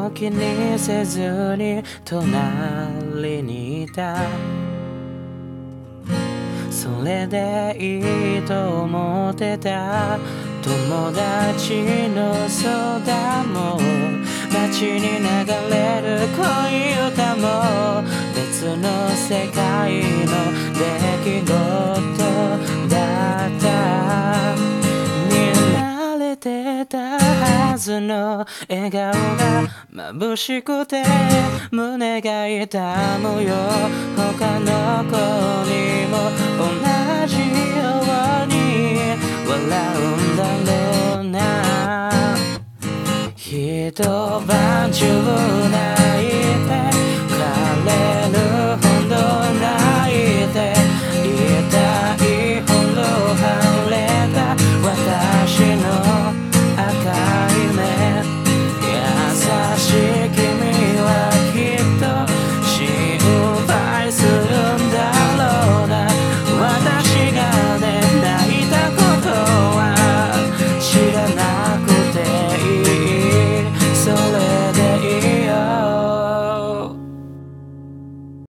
も気にせずに隣にいた。それでいいと思ってた。友達の相談も街に流れる恋歌も別の世界の出来事だった。見慣れてたはずの笑顔が眩しくて胸が痛むよ。他の子にも同じように笑うんだろうな。一晩中な